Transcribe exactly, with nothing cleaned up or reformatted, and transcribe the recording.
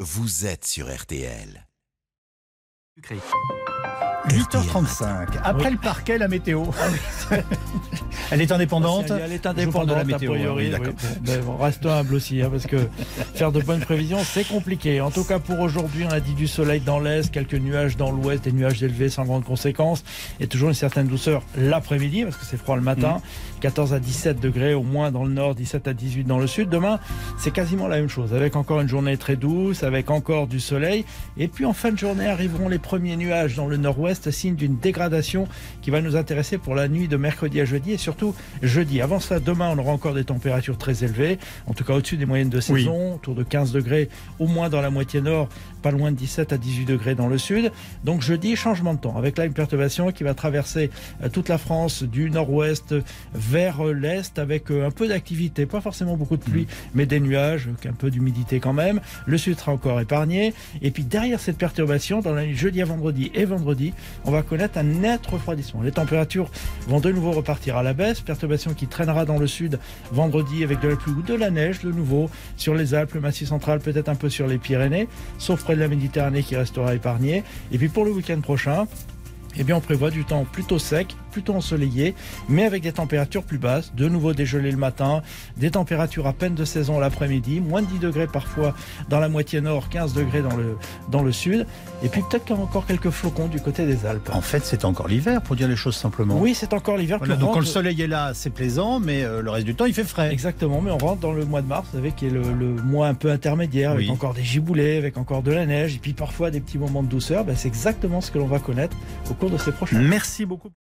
vous êtes sur R T L. huit heures trente-cinq. Après Oui. le parquet, la météo. Elle est indépendante. Elle est Je vous parle indépendante, de la a météo. priori. Oui, d'accord. Oui, bon, mais bon, restons humbles aussi, hein, parce que faire de bonnes prévisions, c'est compliqué. En tout cas, pour aujourd'hui, on a dit du soleil dans l'est, quelques nuages dans l'ouest, des nuages élevés sans grandes conséquences, et toujours une certaine douceur l'après-midi, parce que c'est froid le matin. Mmh. quatorze à dix-sept degrés au moins dans le nord, dix-sept à dix-huit dans le sud. Demain, c'est quasiment la même chose, avec encore une journée très douce, avec encore du soleil. Et puis en fin de journée arriveront les premiers nuages dans le nord-ouest, signe d'une dégradation qui va nous intéresser pour la nuit de mercredi à jeudi, et surtout jeudi. Avant ça, demain, on aura encore des températures très élevées, en tout cas au-dessus des moyennes de saison, oui. Autour de quinze degrés, au moins dans la moitié nord, pas loin de dix-sept à dix-huit degrés dans le sud. Donc jeudi, changement de temps, avec là une perturbation qui va traverser toute la France du nord-ouest vers l'est, avec un peu d'activité, pas forcément beaucoup de pluie, mmh. mais des nuages, un peu d'humidité quand même. Le sud sera encore épargné. Et puis derrière cette perturbation, dans la nuit jeudi à vendredi et vendredi, on va connaître un net refroidissement. Les températures vont de nouveau repartir à la baisse, perturbation qui traînera dans le sud vendredi avec de la pluie ou de la neige de nouveau sur les Alpes, le Massif central, peut-être un peu sur les Pyrénées, sauf près de la Méditerranée qui restera épargnée. Et puis pour le week-end prochain, eh bien, on prévoit du temps plutôt sec, plutôt ensoleillé, mais avec des températures plus basses. De nouveau des gelées le matin, des températures à peine de saison l'après-midi, moins de dix degrés parfois dans la moitié nord, quinze degrés dans le, dans le sud. Et puis peut-être qu'il y a encore quelques flocons du côté des Alpes. En fait, c'est encore l'hiver, pour dire les choses simplement. Oui, c'est encore l'hiver. Voilà, donc rentre... quand le soleil est là, c'est plaisant, mais euh, le reste du temps, il fait frais. Exactement, mais on rentre dans le mois de mars, vous savez, qui est le, le mois un peu intermédiaire, avec oui. encore des giboulées, avec encore de la neige, et puis parfois des petits moments de douceur. Ben, c'est exactement ce que l'on va connaître au cours de ces prochains. Merci beaucoup.